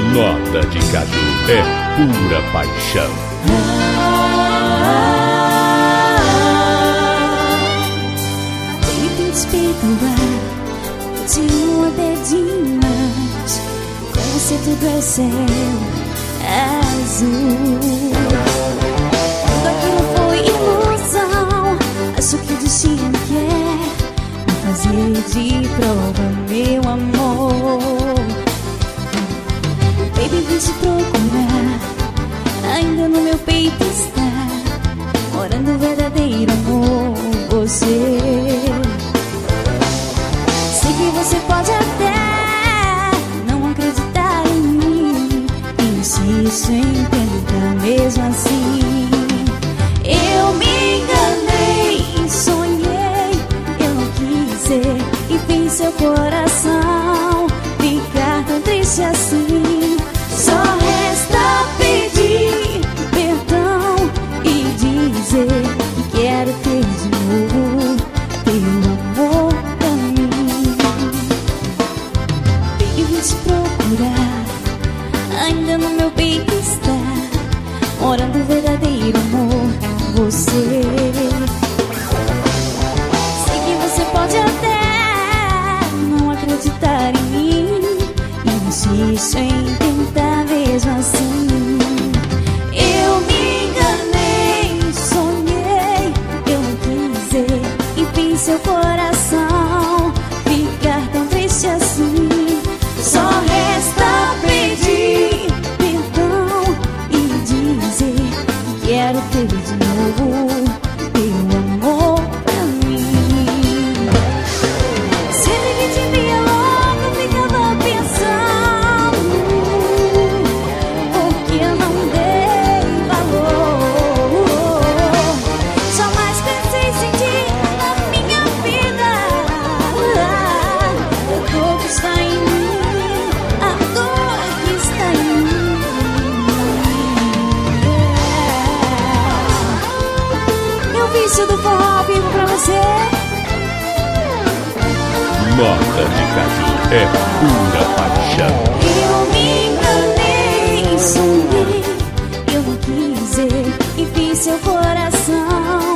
Nota de Caju é pura paixão. Tento despertar, continua até demais. Com você tudo é céu azul. Tudo aquilo foi ilusão. Acho que o destino quer me fazer de prova, meu amor. Baby, vim te procurar, ainda no meu peito está morando o verdadeiro amor. Você, sei que você pode até não acreditar em mim, insisto em tentar mesmo assim. Eu me enganei, sonhei, eu não quis ser e fiz seu coração ficar tão triste assim. Só resta pedir perdão e dizer que quero ter de novo teu amor pra mim. Baby, vim te procurar, ainda no meu peito está morando o verdadeiro amor. Você, sei que você pode até não acreditar em mim, insisto em tentar mesmo assim. Eu me enganei, sonhei, eu não quis ser e fiz seu coração ficar tão triste assim. Só resta pedir perdão e dizer que quero ter de novo teu amor pra mim. Sempre que te via logo ficava pensando, porque eu não dei valor. Jamais pensei em sentir na minha vida a dor que está em mim, a dor que está em mim. Eu fiz tudo forró vivo pra você. Nota de Caju é pura paixão. Eu me enganei, sonhei, eu não quis ser e fiz seu coração